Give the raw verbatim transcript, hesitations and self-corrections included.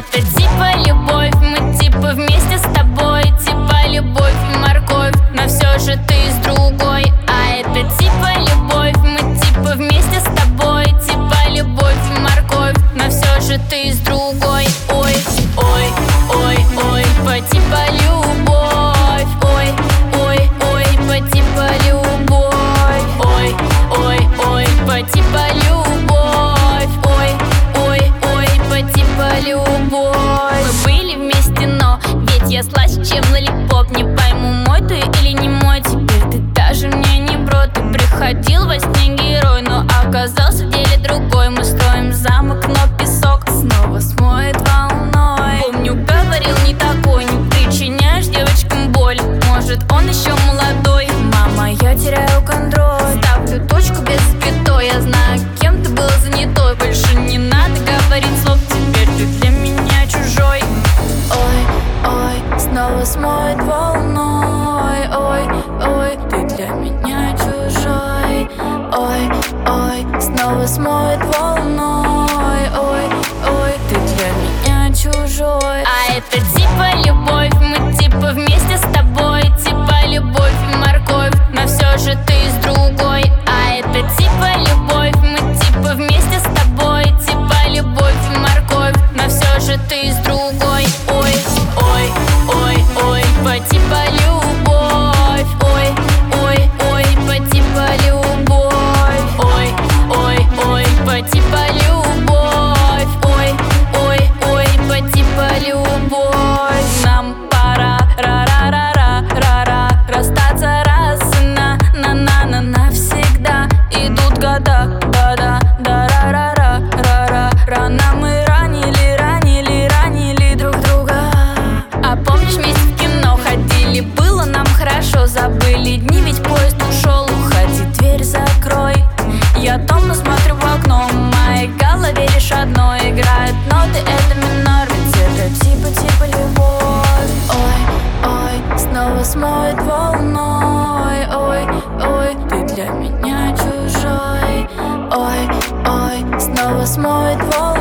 это типа любовь, мы типа вместе с тобой. Типа любовь и морковь, но все же ты с другой. А это типа любовь, мы типа вместе с тобой. Типа любовь и морковь, но все же ты с другой. Ой, ой, ой, ой, по типа любовь. Ой, ой, ой, по типа любовь. Ой, ой, ой, по типа любовь. Ой, ой, ой, по типа любовь. Мы были вместе, но ведь я слаще, чем лолипоп. Не пойму, мой ты или не мой. Теперь ты даже мне не бро. Ты приходил во сне герой, но оказался в деле другой. Мы строим замок, но песок снова смоет волной. Помню, говорил не такой, не причиняешь девочкам боль. Может, он еще молодой. Мама, я теряю контроль. Ставлю точку без запятой. Я знаю, кем ты был занятой. Больше не надо говорить слов. Теперь ты для меня чужой. Ой, ой, снова смоет волной. Ой, ой, ты для меня чужой. Ой, ой, снова смоет волной. Ой, ой, ты для меня чужой. А это типа любовь, мы типа вместе с тобой. Типа любовь и морковь, но все же ты с другой. А это типа любовь, мы типа вместе с тобой. Типа любовь и морковь, но все же ты с другой. Ой, ой, ой, ой, по типа любовь. Ой, ой, ой, по типа любовь. Ой, ой, ой, по типа любовь. Ой, ой, ой, по типа любовь. Нам пора, ра-ра-ра-ра-ра-ра, расстаться раз и на на на на навсегда. Идут года, да-да, да-ра-ра-ра-ра-ра. Нам мы ранили, ранили, ранили друг друга. А помнишь, вместе в кино ходили, было нам хорошо. Забыли дни, ведь поезд ушел. Уходи, дверь закрой. Я томно смотрю в окно, в моей голове лишь одно. Играют ноты, это минор, ведь это типа-типа любовь. Ой, ой, снова смоет волной. Ой, ой, ты для меня чужой. Ой, ой, снова смоет волной.